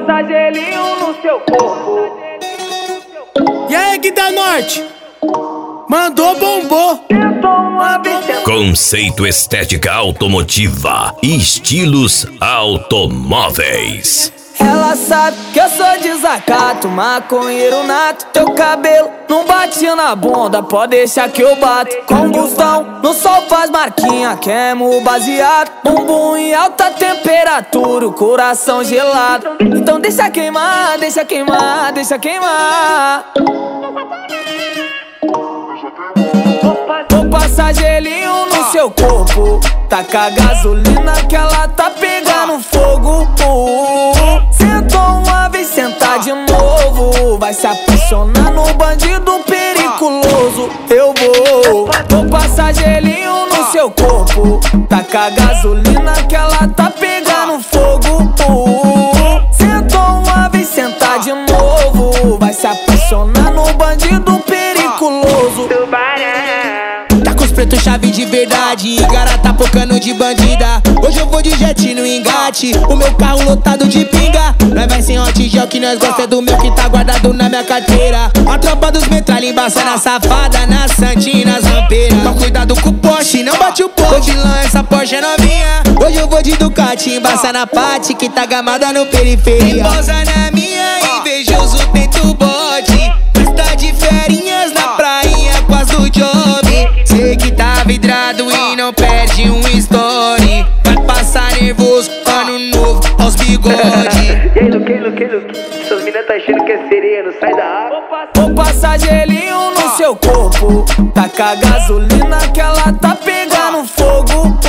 passar gelinho no seu corpo. E aí, Gui da Norte? Mandou, bombou. Conceito estética automotiva e estilos automóveis. Ela sabe que eu sou desacato, maconheiro nato. Teu cabelo não bate na bunda, pode deixar que eu bato. Combustão, no sol faz marquinha, queimo baseado. Bumbum em alta temperatura, o coração gelado. Então deixa queimar, deixa queimar, deixa queimar. Vou passar gelinho no seu corpo, taca gasolina que ela tá pegando fogo. Sentou uma vez, sentar de novo, vai se apaixonar no bandido periculoso. Eu vou passar gelinho no seu corpo, taca gasolina que ela tá pegando fogo. Sentou uma vez, sentar de novo, vai se apaixonar no bandido periculoso. Tá com os pretos chave de verdade, cara tá pocando de bandida. Hoje eu vou de jet no engate, o meu carro lotado de pinga. Nós vai sem hot gel que nós gosta do meu que tá guardado na minha carteira. A tropa dos metralha embaçando a safada na santinha, nas rampeiras. Mas cuidado com o Porsche, não bate o pô. De lã, essa Porsche é novinha. Hoje eu vou de Ducati, embaça na Pati que tá gamada no periferia. Pousa na minha, invejoso tento bote. Festa de ferinhas na prainha com as do job. Sei que tá vidrado e não perde um story. Vai passar nervoso, ano novo, aos bigode. E aí, Luque, essas minas tá achando que é sereia, não sai da água. Vou passar gelinho no seu corpo, taca gasolina que ela tá pegando fogo.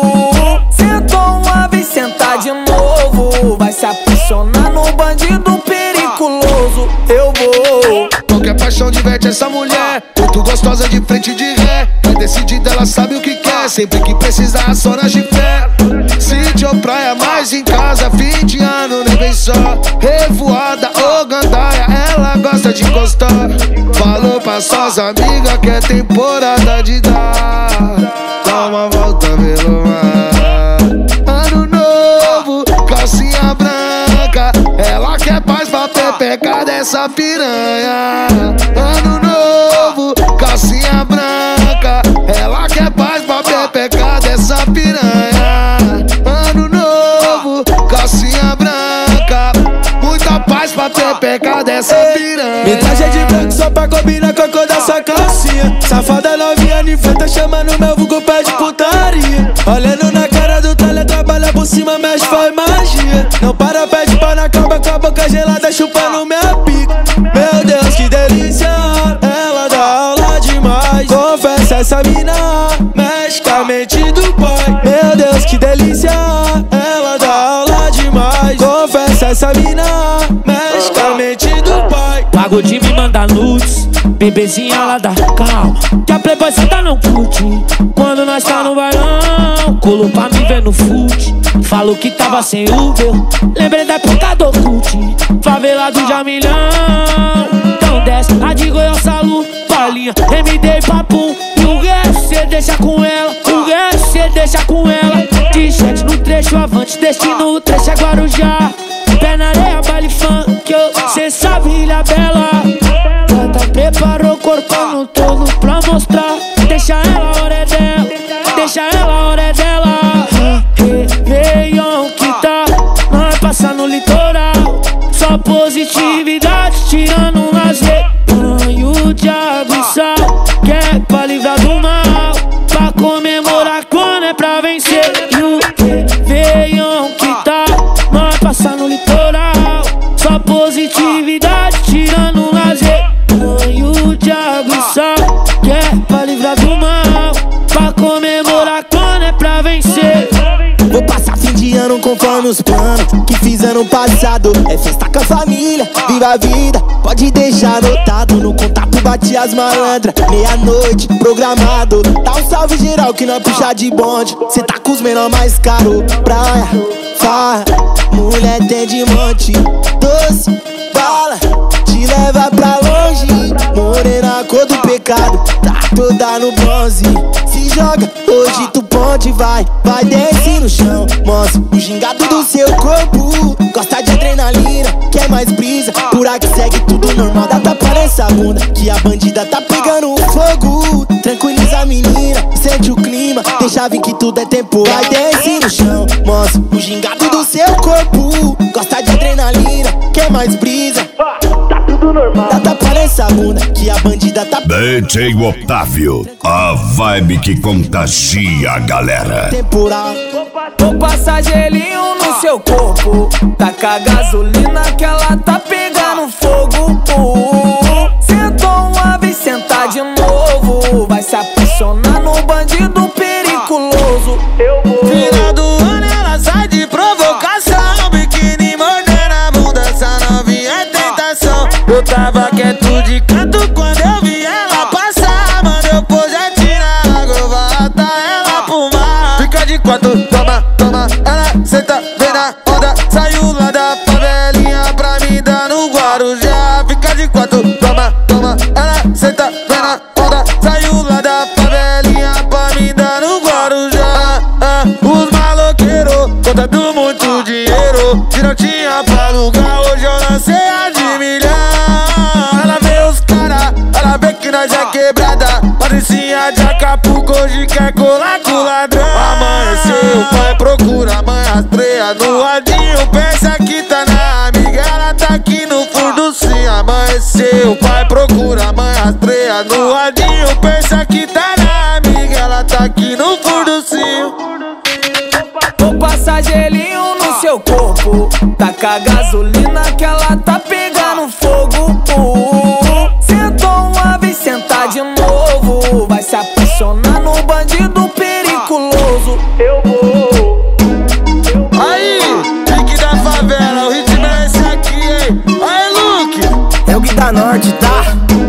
Sentou uma vez, sentar de novo, vai se apaixonar no bandido periculoso. Eu vou. Qualquer paixão diverte essa mulher, muito gostosa de frente de ré. Vai decidida, ela sabe o que quer, sempre que precisar só na fé. Sítio ou praia, mais em casa, fim de ano, nem vem só. Revoada ou gandaia, ela gosta de encostar. Falou pra suas amigas que é temporada de dar. Dá uma volta pelo mar. Ano novo, calcinha branca, ela quer paz pra pepecar dessa piranha. Ano novo, calcinha branca, ela quer paz pra pepecar dessa piranha. Ano novo, calcinha branca, muita paz pra pepecar dessa piranha. Me traje de branco só pra combinar com a cor da sua calcinha. Safada novinha de frente, chamando meu vulgo pé de putaria. Olhando na cara do tralha, trabalha por cima, mexe, faz magia. Não para, pede pau na cama com a boca gelada, chupando minha pica. Meu Deus, que delícia, ela dá aula demais. Confessa, essa mina mexe com a mente do pai. Meu Deus, que delícia, ela dá aula demais. Confessa, essa mina mexe com a mente do pai. Pago de me mandar nudes, bebezinha lá da calma, que a playboy cê tá não curte. Quando nós tá no bailão, colou pra me ver no fute. Falou que tava sem Uber, lembrei da época do cult. Favelado de Amilhão, então desce a de Goiás, Salu, Palinha, MD e Papum. E o resto cê deixa com ela, o resto cê deixa com ela. De jet no trecho avante, destino o trecho é Guarujá. Pé na areia, baile funk, cê sabe, Ilha Bela. Canta, preparou o corpão todo pra mostrar. Deixa ela, a hora é dela, deixa ela, a hora é dela. Réveillon que tá, nós passa no litoral. Só positividade, tirando um lazer. Banho de água e sal, que é pra livrar do mal, pra comemorar quando é pra vencer. E o Réveillon que tá, nós passa no litoral. Só positividade, tirando um lazer. Banho de água e sal, que é pra livrar do mal, pra comemorar quando é pra vencer. Vou passar fim de ano conforme os planos que fiz ano passado. É festa com a família, viva a vida, pode deixar anotado. No contato bate as malandras, meia-noite, programado. Dá um salve geral que nós puxa de bonde. Cê tá com os menor mais caro. Praia, farra, mulher tem de monte. Doce, bala, te leva pra longe. Morena, cor do pecado, tá toda no bronze. Se joga, hoje tu pode, vai desce no chão. Mostra o gingado do seu corpo, gosta de adrenalina. adrenalina, quer mais brisa. Por aqui segue tudo normal, dá tapa nessa bunda que a bandida tá pegando fogo. Tranquiliza a menina, sente o clima, deixa vir que tudo é temporal. Desce no chão, mostra o gingado do seu corpo. Gosta de adrenalina, quer mais brisa. Tá tudo normal. Dá tapa nessa bunda que a bandida tá DJ Otávio, a vibe que contagia a galera. temporal. Vou passar gelinho no seu corpo, taca gasolina que ela tá pegando fogo. Sentou uma vez, sentar de novo, vai se apaixonar no bandido periculoso. Eu vou. Final do ano ela sai de provocação, biquíni mordendo a bunda, essa novinha é tentação. Eu tava quieto de canto quando eu vi ela passar, mano, eu projetinho na água, eu vou atar ela pro mar. Fica de quatro, toma, toma, ela senta, vem na onda, saiu lá da favelinha pra me dar no Guarujá. Fica de quatro, toma, toma, ela senta, vem na onda, saiu lá da favelinha pra me dar no Guarujá. Os maloqueiros contando muito dinheiro, se não tinha pra alugar, hoje eu lancei a de milhão. Ela vê os cara, ela vê que nós é quebrada, parecia de Acapulco, hoje quer colar com o ladrão. Amanheceu, o pai procura, a mãe rastreia no ladinho, pensa que tá na amiga, ela tá aqui no fundo sim. Amanheceu, o pai procura, a mãe rastreia no ladinho, pensa que tá na amiga, ela tá aqui no fundo sim. Vou passar gelinho no seu corpo, taca gasolina que ela tá pegando fogo. Sentou uma vez, sentar de novo, vai se apaixonar no bandido periculoso. Eu vou. Aí, pique da favela, o ritmo é esse aqui, hein? Aí, Luke, É o Gui da Norte, tá?